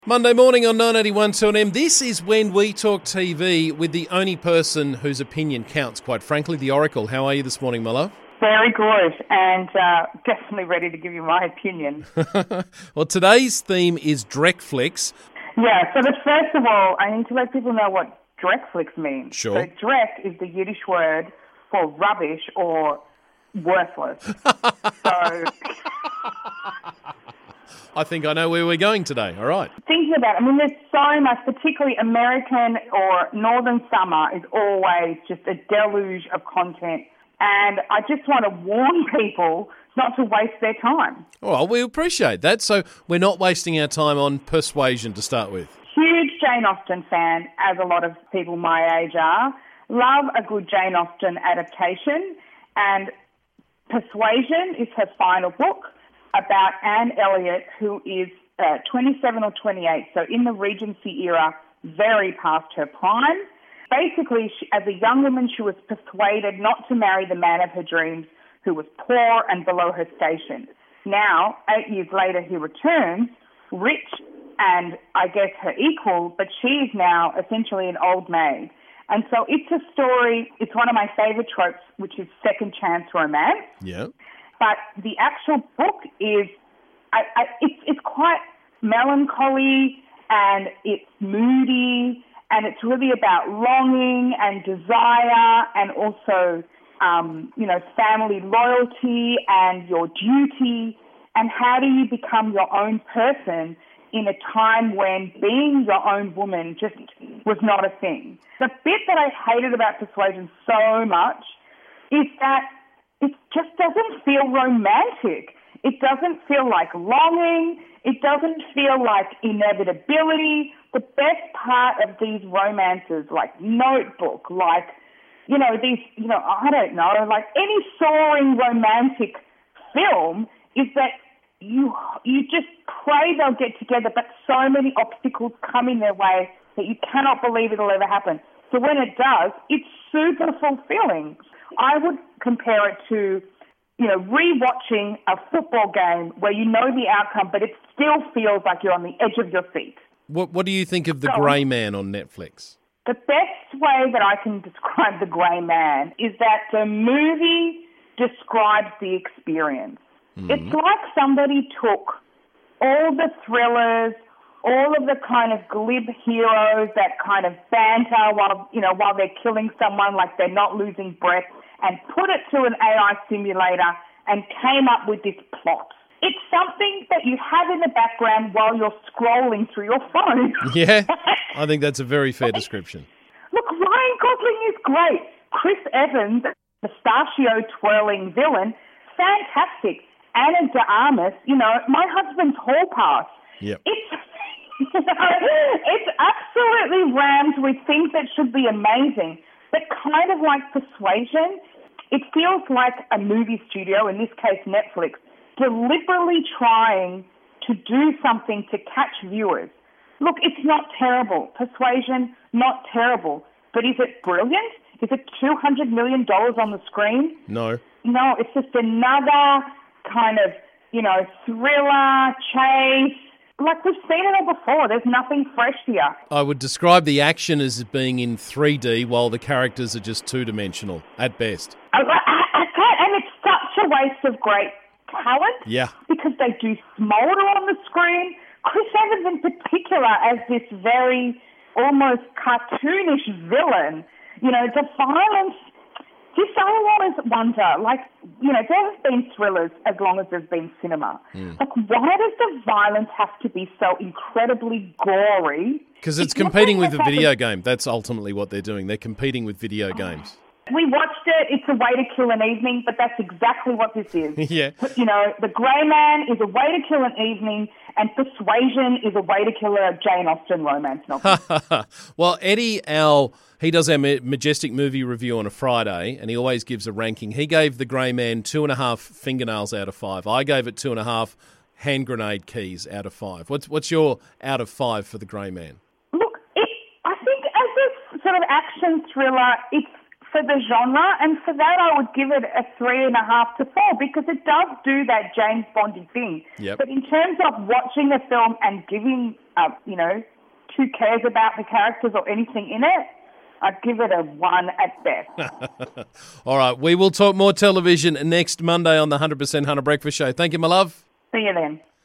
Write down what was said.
Monday morning on 981 2AM. This is when we talk TV with the only person whose opinion counts, quite frankly, the Oracle. How are you this morning, my love? Very good, and definitely ready to give you my opinion. Well, today's theme is Dreckflix. Yeah, so first of all, I need to let people know what Dreckflix means. Sure. So Dreck is the Yiddish word for rubbish or worthless. So I think I know where we're going today. All right. thinking about it, I mean, there's so much, particularly American or Northern summer is always just a deluge of content. And I just want to warn people not to waste their time. Well, we appreciate that. So we're not wasting our time on Persuasion to start with. Huge Jane Austen fan, as a lot of people my age are. Love a good Jane Austen adaptation. And Persuasion is her final book about Anne Elliot, who is 27 or 28, so in the Regency era, very past her prime. Basically, as a young woman, she was persuaded not to marry the man of her dreams, who was poor and below her station. Now, 8 years later, he returns, rich and, I guess, her equal, but she is now essentially an old maid. And so it's a story, it's one of my favourite tropes, which is second chance romance. Yeah. But the actual book is, it's quite melancholy and it's moody and it's really about longing and desire and also, family loyalty and your duty and how do you become your own person in a time when being your own woman just was not a thing. The bit that I hated about Persuasion so much is that it just doesn't feel romantic. It doesn't feel like longing. It doesn't feel like inevitability. The best part of these romances, like Notebook, like, like any soaring romantic film is that you just pray they'll get together, but so many obstacles come in their way that you cannot believe it'll ever happen. So when it does, it's super fulfilling. I would compare it to, rewatching a football game where you know the outcome, but it still feels like you're on the edge of your seat. What do you think of The Grey Man on Netflix? The best way that I can describe The Grey Man is that the movie describes the experience. Mm-hmm. It's like somebody took all the thrillers, all of the kind of glib heroes that kind of banter while they're killing someone like they're not losing breath, and put it to an AI simulator and came up with this plot. It's something that you have in the background while you're scrolling through your phone. Yeah, I think that's a very fair description. Look, Ryan Gosling is great. Chris Evans, pistachio-twirling villain, fantastic. Anna de Armas, my husband's hall pass. Yep. It's absolutely rammed with things that should be amazing, but kind of like Persuasion, it feels like a movie studio, in this case Netflix, deliberately trying to do something to catch viewers. Look, it's not terrible. Persuasion, not terrible. But is it brilliant? Is it $200 million on the screen? No. No, it's just another kind of, thriller, chase. Like we've seen it all before. There's nothing fresh here. I would describe the action as being in 3D while the characters are just two-dimensional at best. And it's such a waste of great talent. Yeah. Because they do smoulder on the screen. Chris Evans in particular as this very almost cartoonish villain. The violence. Just I always wonder, there have been thrillers as long as there's been cinema. Mm. Why does the violence have to be so incredibly gory? Because it's competing with a video game. That's ultimately what they're doing. They're competing with video games. We watched it. It's a way to kill an evening, but that's exactly what this is. Yeah. The Grey Man is a way to kill an evening, and Persuasion is a way to kill a Jane Austen romance novel. Well, Eddie, he does our Majestic movie review on a Friday, and he always gives a ranking. He gave The Grey Man 2.5 fingernails out of 5. I gave it 2.5 hand grenade keys out of 5. What's your out of 5 for The Grey Man? Look, I think as a sort of action thriller, it's for the genre, and for that I would give it a 3.5 to 4 because it does do that James Bondy thing. Yep. But in terms of watching a film and giving, who cares about the characters or anything in it, I'd give it a 1 at best. All right, we will talk more television next Monday on the 100% Hunter Breakfast Show. Thank you, my love. See you then.